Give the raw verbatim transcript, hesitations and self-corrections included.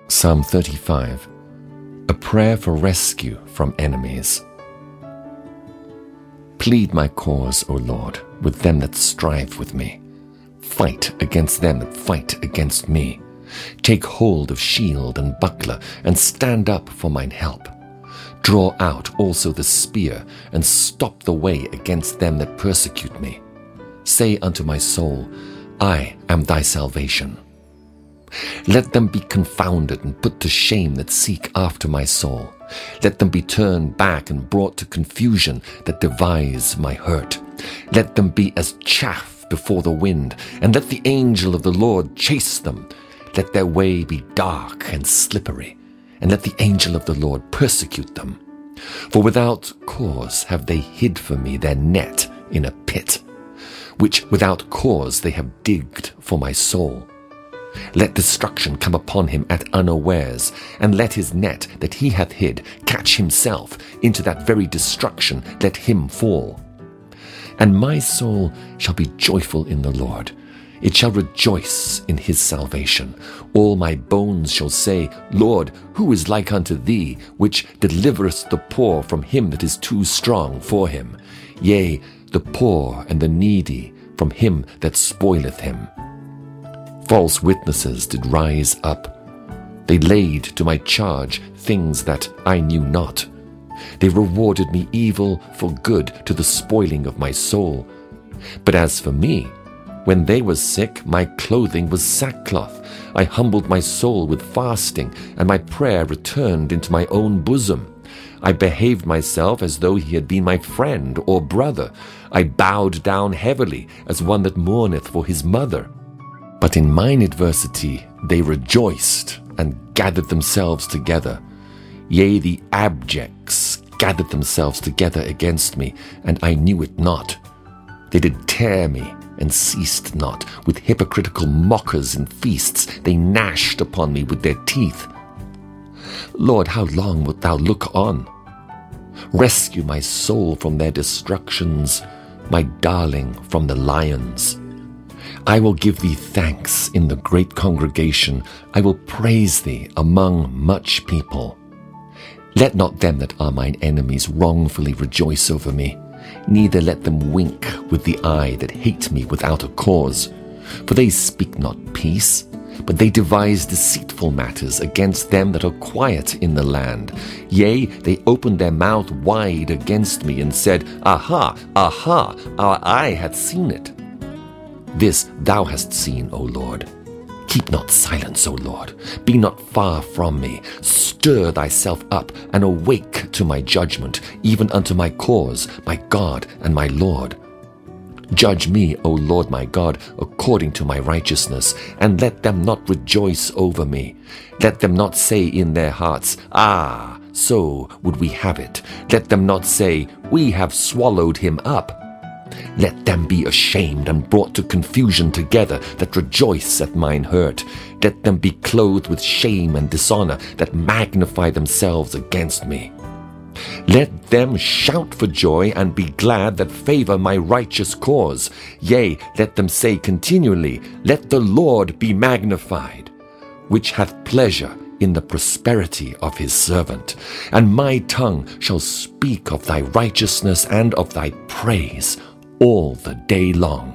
Psalm thirty-five, a prayer for rescue from enemies. Plead my cause, O Lord, with them that strive with me. Fight against them that fight against me. Take hold of shield and buckler, and stand up for mine help. Draw out also the spear, and stop the way against them that persecute me. Say unto my soul, I am thy salvation. Let them be confounded and put to shame that seek after my soul. Let them be turned back and brought to confusion that devise my hurt. Let them be as chaff before the wind, and let the angel of the Lord chase them. Let their way be dark and slippery, and let the angel of the Lord persecute them. For without cause have they hid for me their net in a pit, which without cause they have digged for my soul. Let destruction come upon him at unawares, and let his net that he hath hid catch himself. Into that very destruction let him fall. And my soul shall be joyful in the Lord. It shall rejoice in his salvation. All my bones shall say, Lord, who is like unto thee, which deliverest the poor from him that is too strong for him? Yea, the poor and the needy from him that spoileth him. False witnesses did rise up. They laid to my charge things that I knew not. They rewarded me evil for good to the spoiling of my soul. But as for me, when they were sick, my clothing was sackcloth. I humbled my soul with fasting, and my prayer returned into my own bosom. I behaved myself as though he had been my friend or brother. I bowed down heavily as one that mourneth for his mother. But in mine adversity they rejoiced and gathered themselves together. Yea, the abjects gathered themselves together against me, and I knew it not. They did tear me, and ceased not. With hypocritical mockers and feasts they gnashed upon me with their teeth. Lord, how long wilt thou look on? Rescue my soul from their destructions, my darling from the lions. I will give thee thanks in the great congregation. I will praise thee among much people. Let not them that are mine enemies wrongfully rejoice over me, neither let them wink with the eye that hate me without a cause. For they speak not peace, but they devise deceitful matters against them that are quiet in the land. Yea, they opened their mouth wide against me, and said, Aha, aha, our eye hath seen it. This thou hast seen, O Lord. Keep not silence, O Lord. Be not far from me. Stir thyself up, and awake to my judgment, even unto my cause, my God and my Lord. Judge me, O Lord my God, according to my righteousness, and let them not rejoice over me. Let them not say in their hearts, Ah, so would we have it. Let them not say, We have swallowed him up. Let them be ashamed and brought to confusion together that rejoice at mine hurt. Let them be clothed with shame and dishonor that magnify themselves against me. Let them shout for joy and be glad that favor my righteous cause. Yea, let them say continually, Let the Lord be magnified, which hath pleasure in the prosperity of his servant. And my tongue shall speak of thy righteousness and of thy praise all the day long.